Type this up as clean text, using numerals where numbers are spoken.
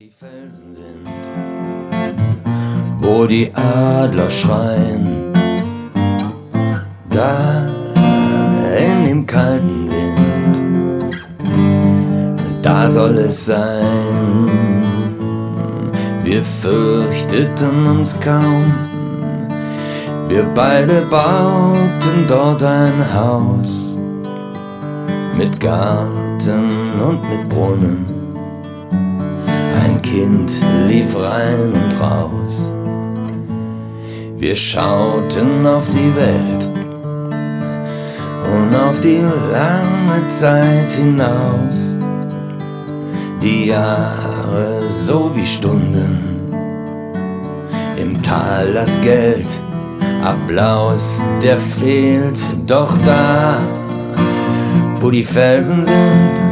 die Felsen sind, wo die Adler schreien, da in dem kalten Wind, da soll es sein. Wir fürchteten uns kaum, wir beide bauten dort ein Haus mit Garten und mit Brunnen. Ein Kind lief rein und raus. Wir schauten auf die Welt und auf die lange Zeit hinaus. Die Jahre so wie Stunden, im Tal das Geld, Applaus, der fehlt. Doch da, wo die Felsen sind,